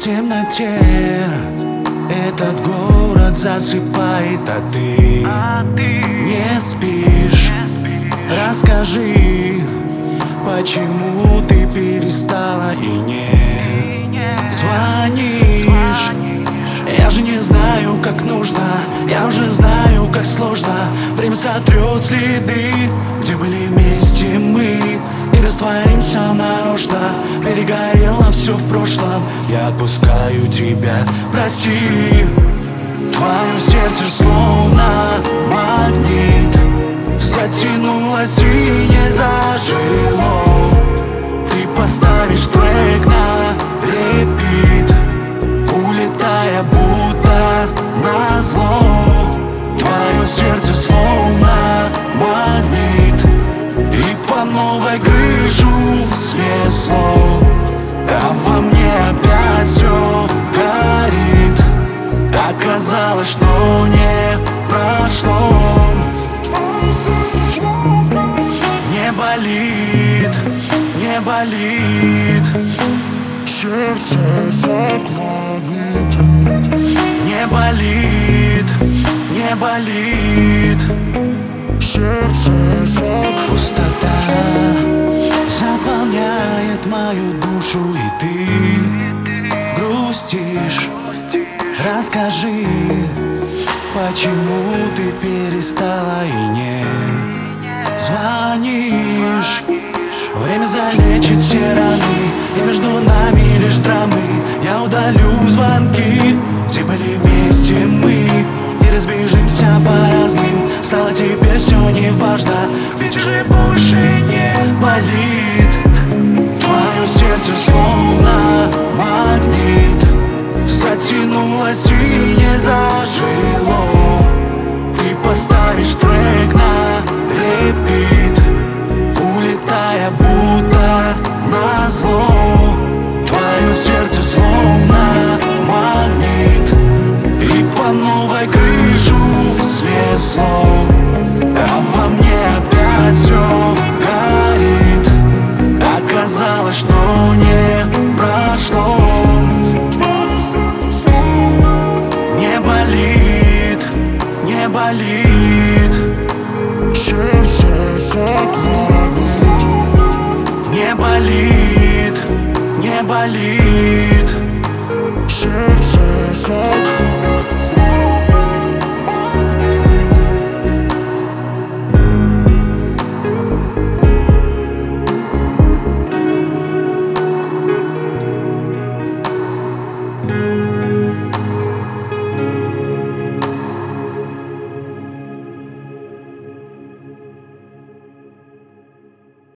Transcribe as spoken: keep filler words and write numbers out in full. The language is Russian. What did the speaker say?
темноте этот город засыпает, а ты, а ты не спишь. Расскажи, почему ты перестала и не звонишь? Я же не знаю, как нужно, я уже знаю, как сложно. Время сотрет следы, где были вместе мы, и растворимся нарочно. Перегорело все в прошлом, я отпускаю тебя, прости. Твое сердце словно магнит затянулось и не зажило. Ты поставишь трек на репит, улетая будто назло. Твое сердце словно магнит, и по новой крышу снесло. А во мне опять все горит. Оказалось, что не прошло. Не болит, не болит, сердце как магнит. Не болит, не болит, сердце как пустота заполняет мою душу, и ты грустишь. Расскажи, почему ты перестала и не звонишь? Время залечит все раны, и между нами лишь драмы. Я удалю звонки, где были вместе мы, и разбежимся по разным. Стало теперь все не важно, ведь уже больше не болит. Твое сердце словно магнит затянулось и не зажило. Ты поставишь трек на репит, улетая будто назло. Твое сердце словно магнит, и по новой крышу снесло. А во мне опять все горит. Оказалось, что не прошло. Не болит, не болит, сердце как магнит. Не болит, не болит, сердце как